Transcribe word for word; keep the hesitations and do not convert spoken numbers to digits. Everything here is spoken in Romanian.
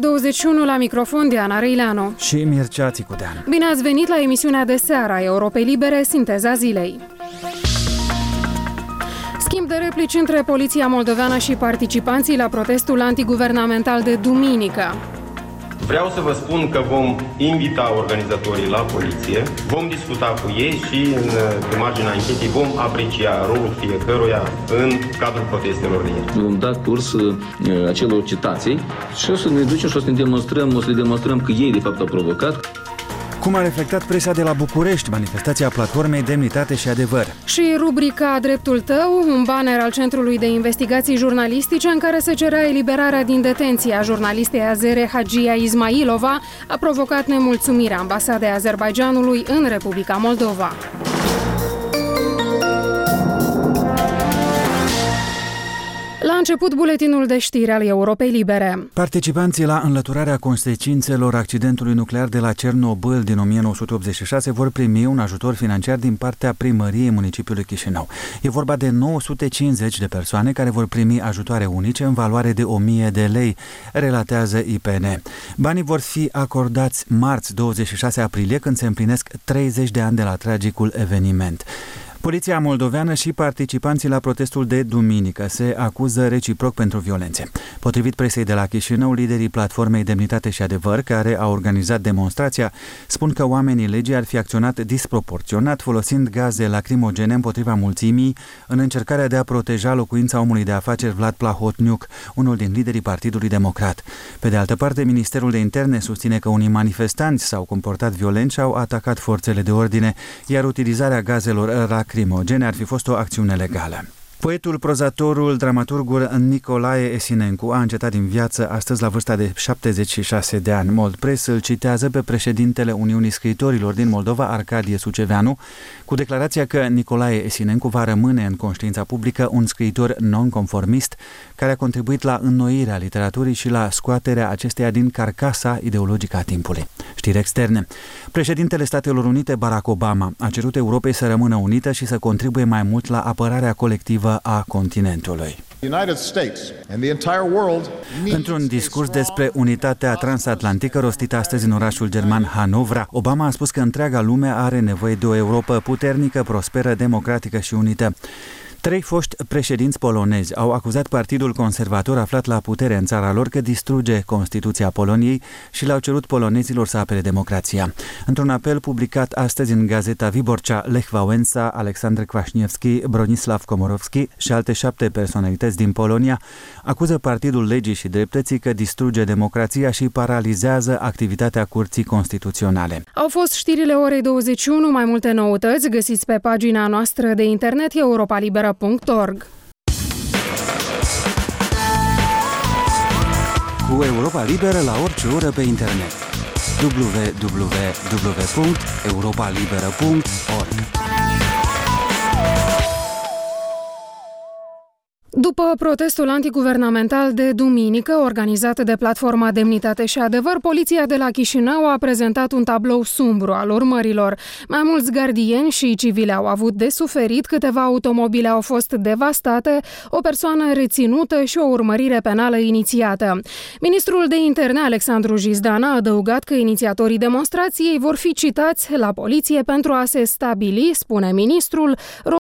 douăzeci și unu, la microfon Diana Reileanu și Mircea Țicudean. Bine ați venit la emisiunea de seară a Europei Libere, Sinteza zilei. Schimb de replici între poliția moldoveană și participanții la protestul antiguvernamental de duminică. Vreau să vă spun că vom invita organizatorii la poliție, vom discuta cu ei și în, pe marginea anchetei vom aprecia rolul fiecăruia în cadrul protestelor de ieri. Vom da curs uh, acelor citații și o să ne ducem și o să ne demonstrăm, o să le demonstrăm că ei de fapt au provocat. Cum a reflectat presa de la București manifestația platformei Demnitate și Adevăr. Și rubrica Dreptul tău, un banner al Centrului de Investigații Jurnalistice în care se cerea eliberarea din detenție a jurnalistei azere Hagia Ismailova, a provocat nemulțumirea ambasadei Azerbaidjanului în Republica Moldova. La început, buletinul de știri al Europei Libere. Participanții la înlăturarea consecințelor accidentului nuclear de la Cernobâl din o mie nouă sute optzeci și șase vor primi un ajutor financiar din partea primăriei municipiului Chișinău. E vorba de nouă sute cincizeci de persoane care vor primi ajutoare unice în valoare de o mie de lei, relatează I P N. Banii vor fi acordați marți, douăzeci și șase aprilie, când se împlinesc treizeci de ani de la tragicul eveniment. Poliția moldoveană și participanții la protestul de duminică se acuză reciproc pentru violențe. Potrivit presei de la Chișinău, liderii platformei Demnitate și Adevăr, care au organizat demonstrația, spun că oamenii legii ar fi acționat disproporționat, folosind gaze lacrimogene împotriva mulțimii, în încercarea de a proteja locuința omului de afaceri Vlad Plahotniuc, unul din liderii Partidului Democrat. Pe de altă parte, Ministerul de Interne susține că unii manifestanți s-au comportat violent și au atacat forțele de ordine, iar utilizarea gazelor lacrimogene ar fi fost o acțiune legală. Poetul, prozatorul, dramaturgul Nicolae Esinencu a încetat din viață astăzi la vârsta de șaptezeci și șase de ani. Moldpress îl citează pe președintele Uniunii Scriitorilor din Moldova, Arcadie Suceveanu, cu declarația că Nicolae Esinencu va rămâne în conștiința publică un scriitor nonconformist care a contribuit la înnoirea literaturii și la scoaterea acesteia din carcasa ideologică a timpului. Știri externe. Președintele Statelor Unite, Barack Obama, a cerut Europei să rămână unită și să contribuie mai mult la apărarea colectivă a continentului. Într-un discurs despre unitatea transatlantică rostit astăzi în orașul german Hanovra, Obama a spus că întreaga lume are nevoie de o Europă puternică, prosperă, democratică și unită. Trei foști președinți polonezi au acuzat Partidul Conservator aflat la putere în țara lor că distruge Constituția Poloniei și le-au cerut polonezilor să apere democrația. Într-un apel publicat astăzi în gazeta Wyborcza, Lech Wałęsa, Aleksander Kwaśniewski, Bronisław Komorowski și alte șapte personalități din Polonia acuză Partidul Legii și Dreptății că distruge democrația și paralizează activitatea Curții Constituționale. Au fost știrile orei douăzeci și unu, mai multe noutăți găsiți pe pagina noastră de internet europa liberă punct org. Cu Europa Liberă la orice oră pe internet. w w w punct europa liberă punct org. După protestul antiguvernamental de duminică, organizat de platforma Demnitate și Adevăr, poliția de la Chișinău a prezentat un tablou sumbru al urmărilor. Mai mulți gardieni și civili au avut de suferit, câteva automobile au fost devastate, o persoană reținută și o urmărire penală inițiată. Ministrul de Interne, Alexandru Jizdan, a adăugat că inițiatorii demonstrației vor fi citați la poliție pentru a se stabili, spune ministrul,